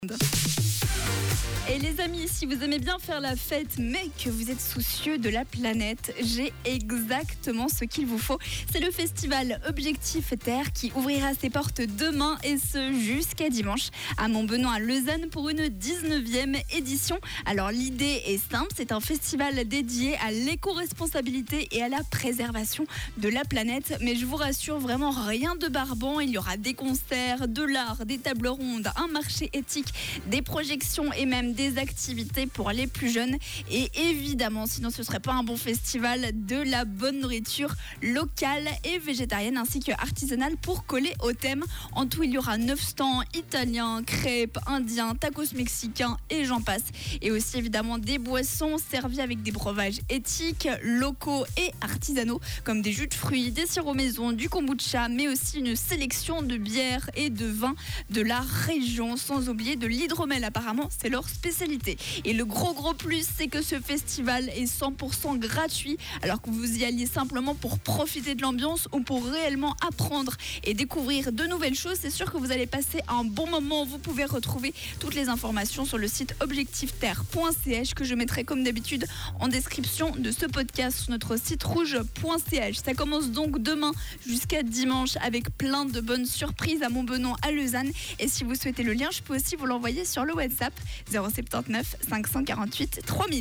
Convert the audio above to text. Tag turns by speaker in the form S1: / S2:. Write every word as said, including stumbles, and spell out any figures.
S1: Et les amis, si vous aimez bien faire la fête, mais que vous êtes soucieux de la planète, j'ai exactement ce qu'il vous faut. C'est le festival Objectif Terre qui ouvrira ses portes demain et ce jusqu'à dimanche à Montbenon à Lausanne pour une dix-neuvième édition. Alors l'idée est simple, c'est un festival dédié à l'éco-responsabilité et à la préservation de la planète. Mais je vous rassure, vraiment rien de barbant. Il y aura des concerts, de l'art, des tables rondes, un marché éthique, des projections et même des activités pour les plus jeunes. Et évidemment, sinon ce serait pas un bon festival, de la bonne nourriture locale et végétarienne ainsi que artisanale pour coller au thème. En tout, il y aura neuf stands italiens, crêpes, indiens, tacos mexicains et j'en passe. Et aussi évidemment des boissons servies avec des breuvages éthiques, locaux et artisanaux comme des jus de fruits, des sirops maison, du kombucha, mais aussi une sélection de bières et de vins de la région, sans oublier de l'hydromel. Apparemment, c'est leur spécialité. Et le gros gros plus, c'est que ce festival est cent pour cent gratuit, alors que vous y alliez simplement pour profiter de l'ambiance ou pour réellement apprendre et découvrir de nouvelles choses. C'est sûr que vous allez passer un bon moment. Vous pouvez retrouver toutes les informations sur le site objectif terre point c h que je mettrai comme d'habitude en description de ce podcast sur notre site rouge point c h. Ça commence donc demain jusqu'à dimanche avec plein de bonnes surprises à Montbenon, à Lausanne. Et si vous souhaitez le lien, je peux aussi vous l'envoyer sur le WhatsApp zéro sept neuf cinq cent quarante-huit trois mille.